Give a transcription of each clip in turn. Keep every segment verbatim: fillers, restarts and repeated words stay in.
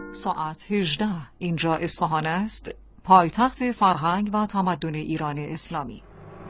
ساعت هجده. اینجا اصفهان است، پایتخت فرهنگ و تمدن ایران اسلامی.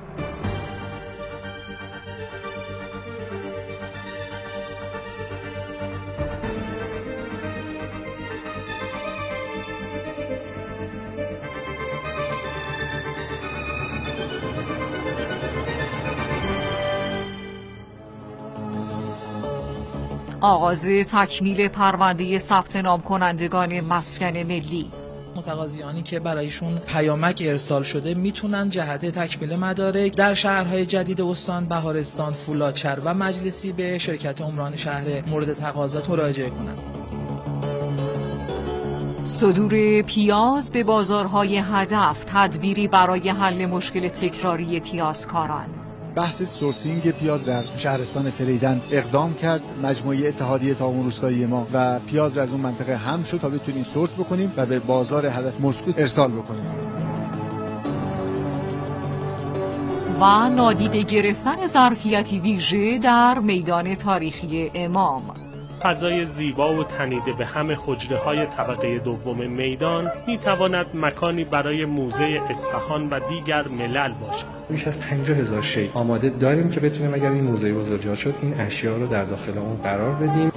آغاز تکمیل پرونده ثبت نام کنندگان مسکن ملی. متقاضیانی که برایشون پیامک ارسال شده میتونن جهت تکمیل مدارک در شهرهای جدید استان بهارستان، فولادشهر و مجلسی به شرکت عمران شهر مورد تقاضا مراجعه کنند. صدور پیاز به بازارهای هدف، تدبیری برای حل مشکل تکراری پیازکاران. بحث سورتینگ پیاز در شهرستان فریدن اقدام کرد مجموعه اتحادیه تعاون روستایی ما و پیاز را از اون منطقه حمل شد تا بتونیم سورت بکنیم و به بازار هدف مسکو ارسال بکنیم. و نادیده گرفتن ظرفیتی ویژه در میدان تاریخی امام. فضای زیبا و تنیده به هم حجره‌های طبقه دوم میدان می‌تواند مکانی برای موزه اصفهان و دیگر ملل باشد. بیش از پنجاه هزار شی آماده داریم که بتونیم اگر این موزه بزرگ‌جا شد این اشیا رو در داخل اون قرار بدیم.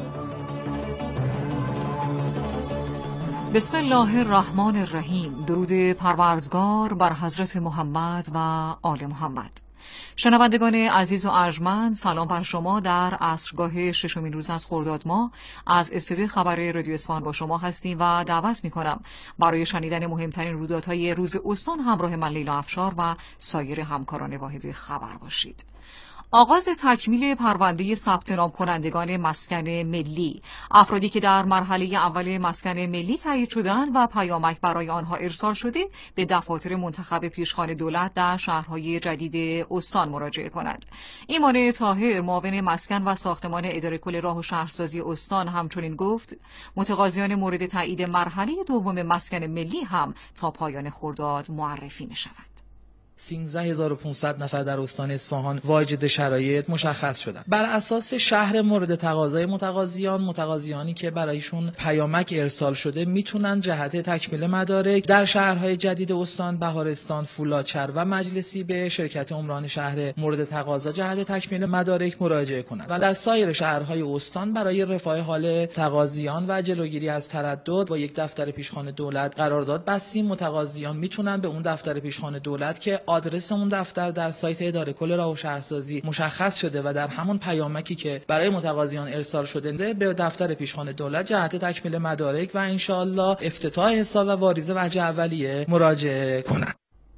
بسم الله الرحمن الرحیم. درود پروردگار بر حضرت محمد و آل محمد. شنوندگان عزیز و ارجمند، سلام بر شما. در عصرگاه ششمین روز از خرداد ماه از استودیو خبر رادیو اصفهان با شما هستیم و دعوت می‌کنم برای شنیدن مهمترین رویدادهای روز استان همراه من لیلا افشار و سایر همکاران واحد خبر باشید. آغاز تکمیل پرونده ثبت نام کنندگان مسکن ملی. افرادی که در مرحله اول مسکن ملی تایید شدند و پیامک برای آنها ارسال شده به دفاتر منتخب پیشخوان دولت در شهرهای جدید استان مراجعه کنند. ایمان طاهر، معاون مسکن و ساختمان اداره کل راه و شهرسازی استان همچنین گفت متقاضیان مورد تایید مرحله دوم مسکن ملی هم تا پایان خرداد معرفی می‌شوند. سیزده هزار و پانصد نفر در استان اصفهان واجد شرایط مشخص شدند. بر اساس شهر مورد تقاضای متقاضیان، متقاضیانی که برایشون پیامک ارسال شده میتونن جهت تکمیل مدارک در شهرهای جدید استان بهارستان، فولادشهر و مجلسی به شرکت عمران شهر مورد تقاضا جهت تکمیل مدارک مراجعه کنند و در سایر شهرهای استان برای رفع حال تقاضیان و جلوگیری از تردد با یک دفتر پیشخوان دولت قرارداد بستیم. متقاضیان میتونن به اون دفتر پیشخوان دولت که آدرس اون دفتر در سایت اداره کل راه و شهرسازی مشخص شده و در همون پیامکی که برای متقاضیان ارسال شده به دفتر پیشخوان دولت جهت تکمیل مدارک و انشاءالله افتتاح حساب و واریز وجه اولیه مراجعه کنند.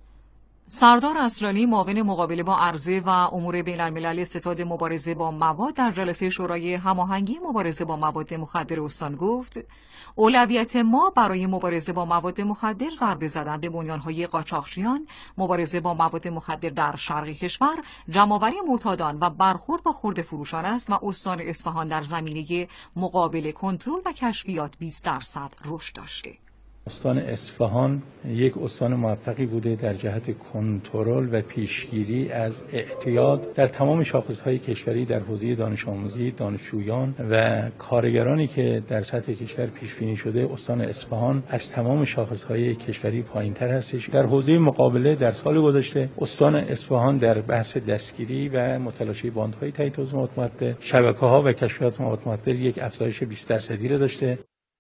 سردار اصلانی، معاون مقابله با عرضه و امور بین الملل ستاد مبارزه با مواد در جلسه شورای هماهنگی مبارزه با مواد مخدر استان گفت اولویت ما برای مبارزه با مواد مخدر ضربه زدن به بنیان‌های قاچاقچیان، مبارزه با مواد مخدر در شرق کشور، جمع‌آوری معتادان و برخورد با خرده فروشان است و استان اصفهان در زمینه مقابله، کنترل و کشفیات بیست درصد رشد داشته. استان اصفهان یک استان موفقی بوده در جهت کنترل و پیشگیری از اعتیاد در تمام شاخص‌های کشوری در حوزه دانش آموزی، دانشجویان و کارگرانی که در سطح کشور پیش بینی شده. استان اصفهان از تمام شاخص‌های کشوری پایین‌تر هستش. در حوزه مقابله در سال گذشته استان اصفهان در بحث دستگیری و متلاشی باندهای تایید توزیع مواد مخدر، شبکه‌ها و کشفیات مواد مخدر یک افزایش بیست درصدی را داشته.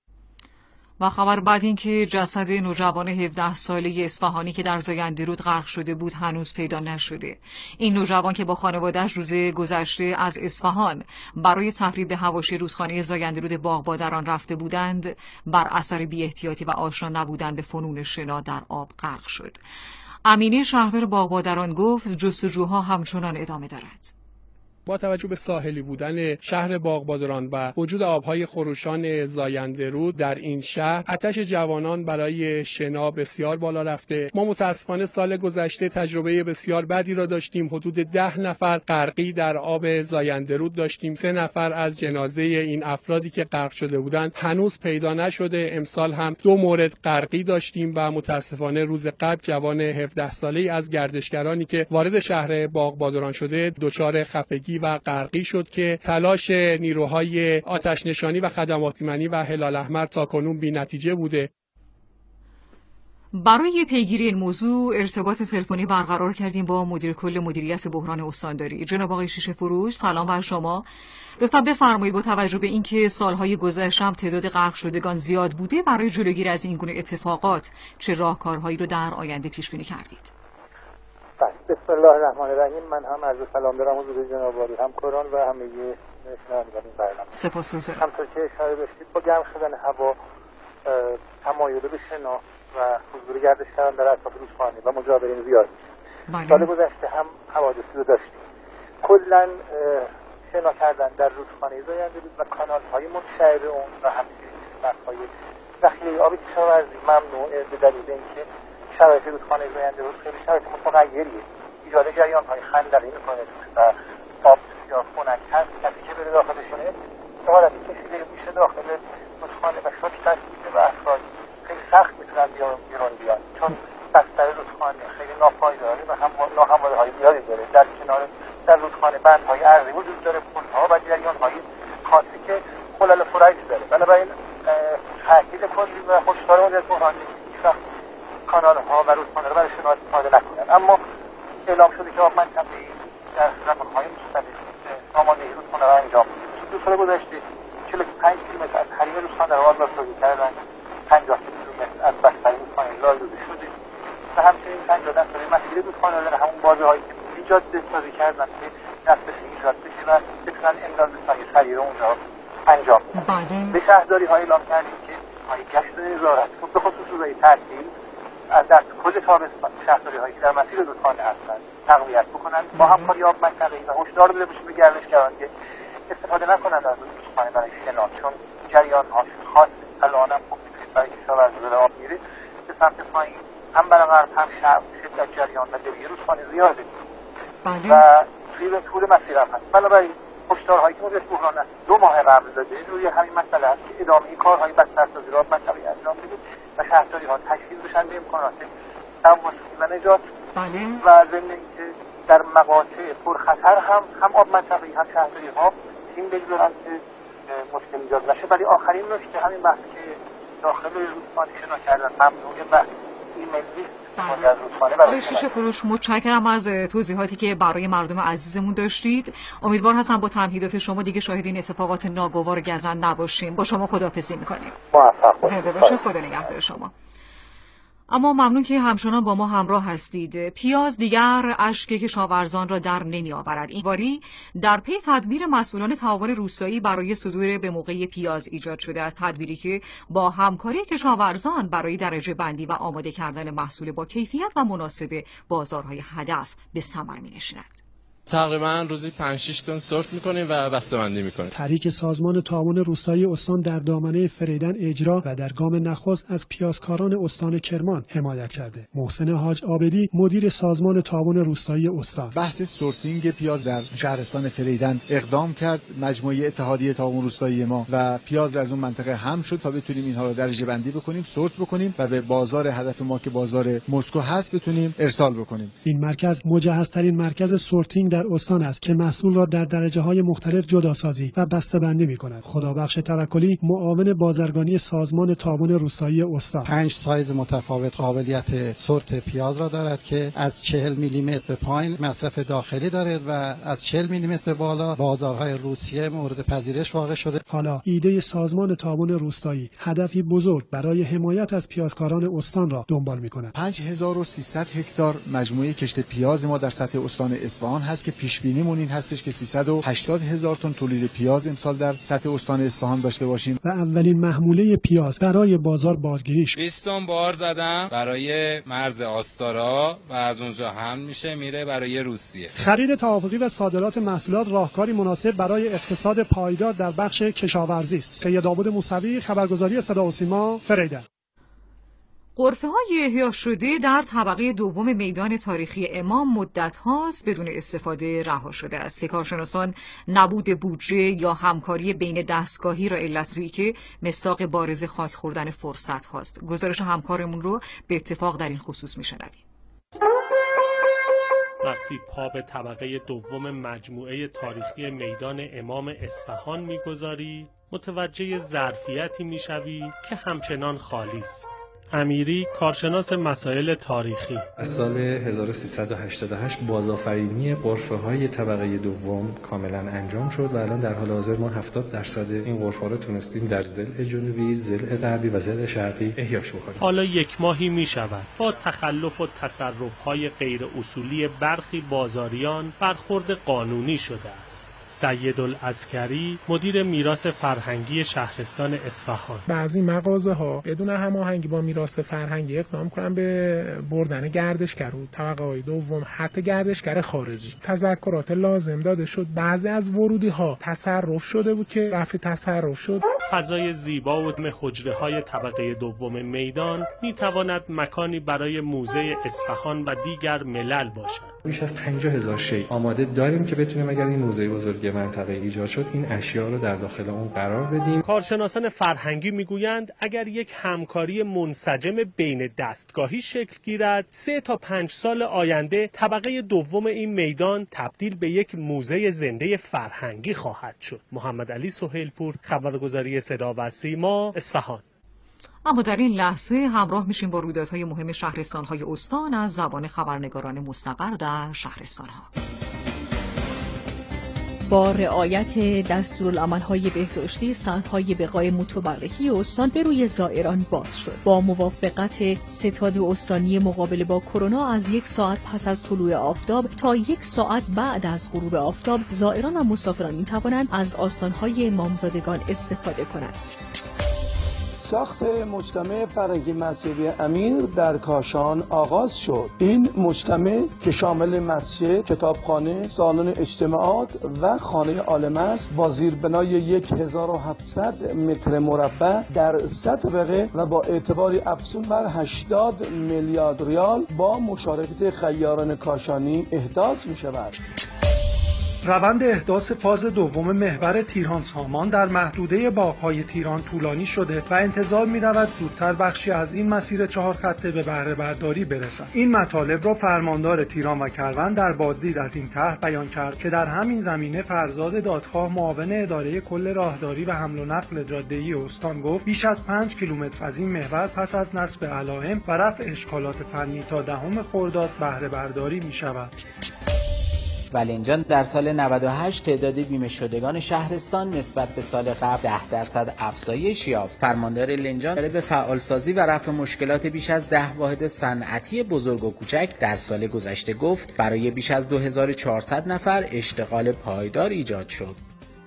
و خبر بعد این که جسد نوجوان هفده ساله اصفهانی که در زاینده‌رود غرق شده بود هنوز پیدا نشده. این نوجوان که با خانواده‌اش روز گذشته از اصفهان برای تفریح به حواشی رودخانه زاینده‌رود باغبادران رفته بودند، بر اثر بی‌احتیاطی و آشنا نبودن به فنون شنا در آب غرق شد. امینه شهردار باغبادران گفت جستجوها همچنان ادامه دارد. با توجه به ساحلی بودن شهر باغبادران و وجود آبهای خروشان زاینده‌رود در این شهر، آتش جوانان برای شنا بسیار بالا رفته. ما متاسفانه سال گذشته تجربه بسیار بدی را داشتیم. حدود ده نفر غرقی در آب زاینده‌رود داشتیم. سه نفر از جنازه این افرادی که غرق شده بودند هنوز پیدا نشده. امسال هم دو مورد غرقی داشتیم و متاسفانه روز قبل جوان هفده ساله‌ای از گردشگرانی که وارد شهر باغبادران شده دچار خفگی نفتی و غرقی شد که تلاش نیروهای آتش نشانی و خدمات ایمنی و هلال احمر تاکنون بی‌نتیجه بوده. برای پیگیری این موضوع ارتباط تلفنی برقرار کردیم با مدیر کل مدیریت بحران استانداری جناب آقای شیشه فروش. سلام بر شما. لطفا بفرمایید با توجه به اینکه سالهای گذشته هم تعداد غرق شدگان زیاد بوده، برای جلوگیری از این گونه اتفاقات چه راهکارهایی رو در آینده پیش بینی کردید؟ بسم الله الرحمن الرحیم. من هم عرض سلام دارم حضور جناب عالی همکاران و همه شنوندگان این برنامه. سپاسگزارم. همونطور که اشاره داشتید با گرم شدن هوا، تمایل به شنا و حضور گردشگران در اطراف رودخانه و مجاورین زیاد میشه. سال گذشته هم حوادثی رو داشتیم. کلا شنا کردن در رودخانه زاینده رود و کانال‌های منشأ به اون و همچنین بخش‌های ذخیره آب کشاورزی ممنوعه به دلیل اینکه شرایط رودخانه زاینده رود خیلی شرایط متغیریه. ایجاد جریان‌های خندقی می‌کنه و آب بسیار خنک هست. کسی که بره داخلشونه عبارتی کشیده میشه داخل رودخانه و شوک تشکیل و افراد خیلی سخت میتونن بیرون بیان، چون بستر رودخانه خیلی ناپایداره و هم ناهمواری‌های زیادی داره. در کنار در رودخانه بندهای ارضی وجود داره، پل‌ها و جریان‌های خاصی که خلل فرعی داره. بنابراین تاکید کلی و هشدار مدیریت بحران هیچ‌وقت کانال‌ها و رودخانه رو برای شنا استفاده نکنن. اما اعلام شده که آب منطقه‌ای در زمان‌های مختلف ساماندهی رودخانه را انجام می‌ده. دو سال گذشته چهل و پنج کیلومتر از حریم رودخانه را آزادسازی کردن، پنجاه کیلومتر از بستر رودخانه لایدوده شده و همچنین پنجاه درصد مسیر رودخانه در همون بازه‌هایی که ایجاد سازی کردن که نفسش ایجاد بشه و بتونن اندازه‌های سریع رو اونجا انجام بدن. به شهرداری‌ها اعلام کردیم که های گشت نظارت به خصوص روزهای تعطیل از در کل تابستان شهرداری‌هایی که در مسیر رودخانه هستند تقویت بکنن با همکاری آب منطقه‌ای و هشدار داده بشه به گردشگران که استفاده نکنند از رودخانه برای شنا، چون جریان‌هاش خاص الان هم خوب برای کشاورزی داره آب میره به سمت پایین، هم برای غرب هم شرق شدت جریان و دویه رودخانه زیاده و توی طول مسیر هم هست. بنابراین هشدارهایی که مدیریت بحران است دو ماه قبل داده روی همین مسئله است که ادامه کارهای بسترسازی را منطقه‌ای انجام بده و شهرداری‌ها تشویق بشن به امکانات تماس‌رسی و نجات و ضمن اینکه در مقاطع پرخطر هم هم آب منطقه‌ای هم شهرداری‌ها تیم بگذارن که مشکل ایجاد نشه. ولی آخرین نکته همین بحث که داخل رودخانه شنا کردن ممنوعه و ایمیلی آقای شیشه فروش، متشکرم از توضیحاتی که برای مردم عزیزمون داشتید. امیدوار هستم با تمهیدات شما دیگه شاهد این اتفاقات ناگوار گزند نباشیم. با شما خداحافظی میکنیم. زنده باشه. خدا نگهدار شما. اما ممنون که همچنان با ما همراه هستید. پیاز دیگر اشک کشاورزان را در نمی آورد. این باری در پی تدبیر مسئولان تعاون روستایی برای صدور به موقع پیاز ایجاد شده است، تدبیری که با همکاری کشاورزان برای درجه بندی و آماده کردن محصول با کیفیت و مناسب بازارهای هدف به ثمر می نشیند. تقریبا روزی پنج شش تن سورت میکنیم و بسته‌بندی میکنیم. تحریک سازمان تعاون روستایی استان در دامنه فریدن اجرا و در گام نخست از پیازکاران استان کرمان حمایت کرده. محسن حاج عابدی مدیر سازمان تعاون روستایی استان بحث سورتینگ پیاز در شهرستان فریدن اقدام کرد. مجموعه اتحادیه تعاون روستایی ما و پیاز را از اون منطقه هم شد تا بتونیم اینها رو درجه بندی بکنیم، سورت بکنیم و به بازار هدف ما که بازار مسکو هست بتونیم ارسال بکنیم. این مرکز مجهزترین مرکز سورتینگ در استان است که محصول را در درجه‌های مختلف جداسازی و بسته‌بندی می‌کند. خدابخش توکلی معاون بازرگانی سازمان تعاون روستایی استان پنج سایز متفاوت قابلیت سورت پیاز را دارد که از چهل میلی متر به پایین مصرف داخلی دارد و از چهل میلی متر به بالا بازارهای روسیه مورد پذیرش واقع شده. حالا ایده سازمان تعاون روستایی هدفی بزرگ برای حمایت از پیازکاران استان را دنبال می‌کند. پنج هزار و سیصد هکتار مجموعه کشت پیاز ما در سطح استان اصفهان هست که پیش بینیمون این هستش که سیصد و هشتاد هزار تن تولید پیاز امسال در سطح استان اصفهان داشته باشیم و اولین محموله پیاز برای بازار بارگیری شد. بیست تن بار زدم برای مرز آستارا و از اونجا هم میشه میره برای روسیه. خرید توافقی و صادرات محصولات راهکاری مناسب برای اقتصاد پایدار در بخش کشاورزی است. سید داوود موسوی، خبرگزاری صدا و سیما، فریدن. غرفه‌های احیا شده در طبقه دوم میدان تاریخی امام مدت هاست بدون استفاده رها شده است که کارشناسان نبود بودجه یا همکاری بین دستگاهی را علت جویی که مصداق بارز خاک خوردن فرصت هاست. گزارش همکارمون رو به اتفاق در این خصوص میشنویم. وقتی پا به طبقه دوم مجموعه تاریخی میدان امام اصفهان میگذاری متوجه ظرفیتی میشوی که همچنان خالی است. امیری، کارشناس مسائل تاریخی: از سال هزار و سیصد و هشتاد و هشت بازآفرینی غرفه‌های طبقه دوم کاملا انجام شد و الان در حال حاضر ما هفتاد درصد این غرفه‌ها رو تونستیم در ضلع جنوبی، ضلع غربی و ضلع شرقی احیاش بکنیم. حالا یک ماهی می شود با تخلف و تصرف‌های غیر اصولی برخی بازاریان برخورد قانونی شده است. سیدالعسکری، مدیر میراث فرهنگی شهرستان اصفهان: بعضی مغازه‌ها بدون هماهنگی با میراث فرهنگی اقدام کردن به بردن گردشگر و طبقه های دوم، حتی گردشگر خارجی. تذکرات لازم داده شد. بعضی از ورودی‌ها تصرف شده بود که رفع تصرف شد. فضای زیبا و حجره‌های طبقه دوم میدان می‌تواند مکانی برای موزه اصفهان و دیگر ملل باشد. بیش از پنجاه هزار شی آماده داریم که بتونیم اگر این موزه بزرگ منطقه ایجاد شد این اشیاء رو در داخل اون قرار بدیم. کارشناسان فرهنگی میگویند اگر یک همکاری منسجم بین دستگاهی شکل گیرد، سه تا پنج سال آینده طبقه دوم این میدان تبدیل به یک موزه زنده فرهنگی خواهد شد. محمد علی سهیلپور، خبرگزاری صدا و سیما، اصفهان. اما در این لحظه همراه میشیم با رویدادهای مهم شهرستان‌های استان از زبان خبرنگاران مستقر در شهرستان‌ها. با رعایت دستورالعمل‌های بهداشتی، سنگ‌های بقای متبرکی استان به روی زائران باز شد. با موافقت ستاد استانی مقابله با کرونا از یک ساعت پس از طلوع آفتاب تا یک ساعت بعد از غروب آفتاب، زائران و مسافران می‌توانند از آستان‌های امامزادگان استفاده کنند. ساخت مجتمع فرهنگی مذهبی امیر در کاشان آغاز شد. این مجتمع که شامل مسجد، کتابخانه، سالن اجتماعات و خانه عالم است، با زیربنای هزار و هفتصد متر مربع در سه طبقه و با اعتباری افزون بر هشتاد میلیارد ریال با مشارکت خیاران کاشانی احداث می شود. روند احداث فاز دوم محور تیران سامان در محدوده باغ‌های تیران طولانی شده و انتظار می‌رود زودتر بخشی از این مسیر چهار خطه به بهره برداری برسد. این مطالب را فرماندار تیران و کروان در بازدید از این طرح بیان کرد که در همین زمینه فرزاد دادخواه، معاون اداره کل راهداری و حمل و نقل جاده‌ای استان گفت بیش از پنج کیلومتر از این محور پس از نصب علائم و رفع اشکالات فنی تا دهم خرداد بهره برداری می‌شود. و لنجان در سال نود و هشت تعداد بیمه شدگان شهرستان نسبت به سال قبل ده درصد افزایش یافت. فرماندار لنجان به فعالسازی و رفع مشکلات بیش از ده واحد صنعتی بزرگ و کوچک در سال گذشته گفت برای بیش از دو هزار و چهارصد نفر اشتغال پایدار ایجاد شد.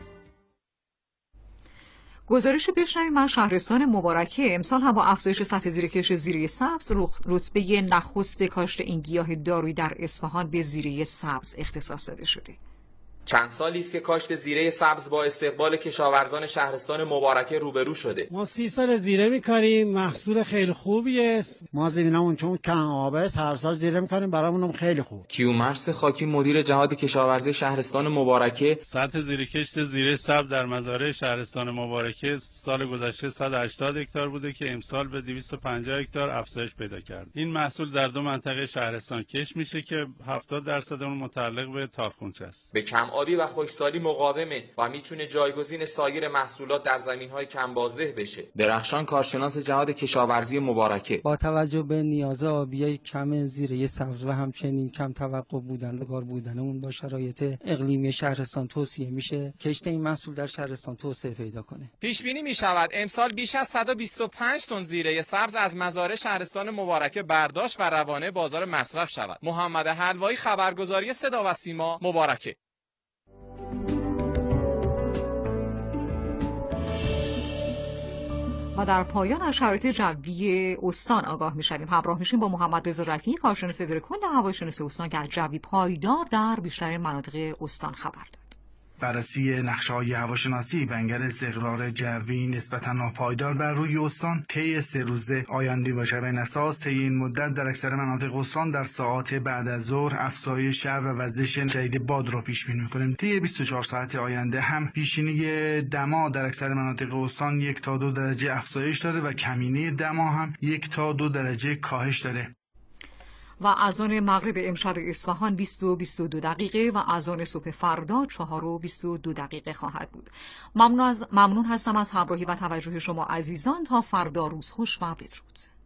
گزارش بشنویم از شهرستان مبارکه. امسال هم با افزایش سطح زیرکش زیره سبز رتبه نخست کاشت این گیاه دارویی در اصفهان به زیره سبز اختصاص داده شده. چند سالی است که کاشت زیره سبز با استقبال کشاورزان شهرستان مبارکه روبرو شده. ما سی سال زیره می‌کاریم، محصول خیلی خوبی است. ما زمینمون چون کم آبه هر سال زیره می‌کاریم، برامونم خیلی خوب. کیومرث خاکی، مدیر جهاد کشاورزی شهرستان مبارکه: سطح زیرکشت زیره سبز در مزارع شهرستان مبارکه سال گذشته صد و هشتاد هکتار بوده که امسال به دویست و پنجاه هکتار افزایش پیدا کرد. این محصول در دو منطقه شهرستان کش میشه که هفتاد درصد اون متعلق به تارخونچه است. به کم آبی و خشکسالی مقاومه و میتونه جایگزین سایر محصولات در زمینهای کم بازده بشه. درخشان، کارشناس جهاد کشاورزی مبارکه: با توجه به نیاز آبی کم زیره سبز و همچنین کم توقع بودن و کار بودن اون با شرایط اقلیمی شهرستان توصیه میشه کشت این محصول در شهرستان توسعه پیدا کنه. پیش بینی میشود امسال بیش از صد و بیست و پنج تن زیره سبز از مزارع شهرستان مبارکه برداشت و روانه بازار مصرف شود. محمد حلوایی، خبرگزاری صدا و سیما، مبارکه. و در پایان از شرایط جوی استان آگاه می‌شویم. همراه میشیم با محمد رضا رفیعی، کارشناس اداره کل هواشناسی استان که از جوی پایدار در بیشتر مناطق استان خبر داد. بررسی نقشه‌های هواشناسی بنگر استقرار جوی نسبتاً ناپایدار بر روی استان طی سه روزه آینده باشه. بر این اساس طی این مدت در اکثر مناطق استان در ساعات بعد از ظهر افزایش شب و وزش شدید باد را پیش بینی می‌کنیم. طی بیست و چهار ساعت آینده هم پیشینی دما در اکثر مناطق استان یک تا دو درجه افزایش داره و کمینه دما هم یک تا دو درجه کاهش داره. و اذان مغرب امشب اصفهان بیست و بیست و دو دقیقه و اذان صبح فردا چهار و بیست و دو دقیقه خواهد بود. ممنون, از ممنون هستم از همراهی و توجه شما عزیزان. تا فردا روز خوش و بدرود.